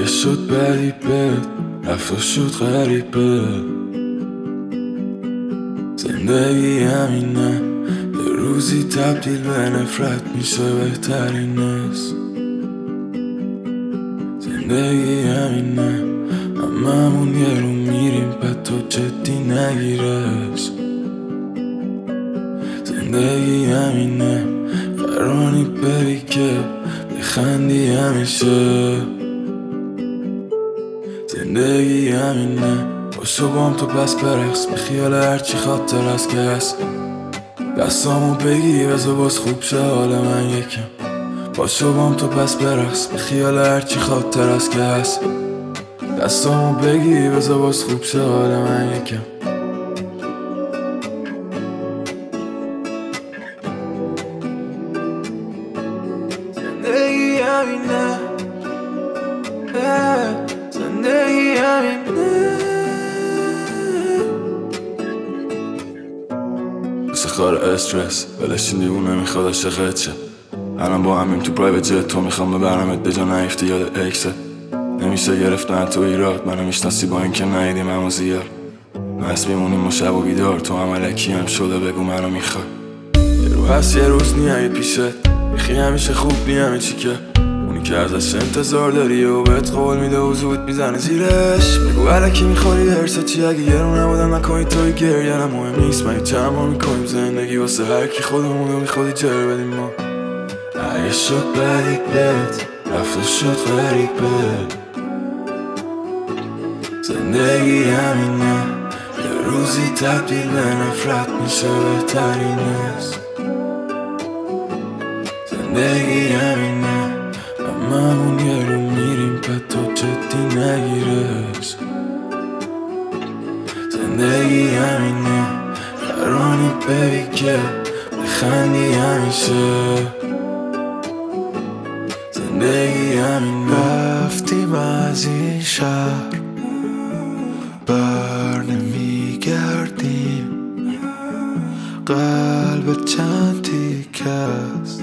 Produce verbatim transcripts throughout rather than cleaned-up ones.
شد غریبه، رفت و شد غریبه. زندگی همینه، یه روزی تبدیل به نفرت میشه بهترین است. زندگی همینه، هممون یه رو میریم بعد تو جدی نگیرش. زندگی همینه، قرانی بری که بخندی همیشه. زندگی همینه، باشو بام تو پس برقص، به خیال هرچی خاطر هست که هست. دستامو بگی بذار باز خوب شه حال من یکم. باشو بام تو پس برقص، به خیال هرچی خاطر هست که هست. دستامو بگی بذار باز خوب شه حال من یکم. زندگی همینه، زندگی همینه. مثل خار استرس ولش دیوونه میخواد عاشقت شه. الان با همیم تو پرایوت جت، تو میخوام ببرمت به جا نیفتی یاد اکست. نمیشه گرفتن تو ایراد، منو میشناسی با اینکه ندیدیم همو زیاد. مست میمونیم و شب و بیدار، تو هم علکی هم شده بگو منو میخوای. یه رو هست یه روز نیایی پیشت، میخی همیشه خوب نی همه چی که اونی که ازش انتظار داری و بهت قول میده و زود میزنه زیرش. بگو علکی میخوری درست چی، اگه یه رو نبودم نکنی توی گریه نه مهم نیست. من چند بار میکنیم زندگی واسه هرکی خودمونو میخوادی جر بدیم ما. اگه شد غریبت، رفت و شد غریبه. زندگی همینه، یه روزی تبدیل به نفرت میشه بهترین است. زندگی همینه، هممون یه رو میریم بعد تو جدی نگیرش. زندگی همینه، قرانی بری که بخندی همیشه. زندگی همینه. رفتیم از این شهر بر نمیگردیم، قلب چند تیکه است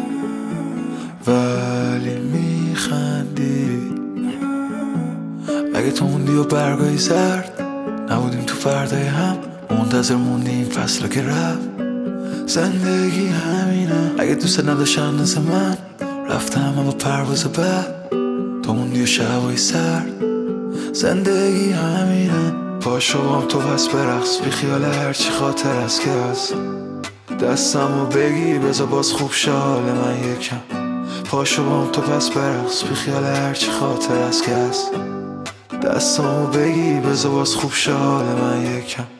ولی میخندی. اگه تو موندی و برگای زرد نبودیم تو فردای هم، منتظر موندیم فصل که رفت. زندگی همینه، اگه دوست نداشتن مثل من رفتم با پرواز بعد، تو موندی و شبای سرد. زندگی همینه، پاشو بام تو پس برقص، بی خیال هرچی خاطر هست که هست. دستمو بگی بذار باز خوب شه حال من یکم. پاشو بام تو پس برقص، بی خیال هرچی خاطر هست که هست. دستمو بگی بذار باز خوب شه حال من یکم.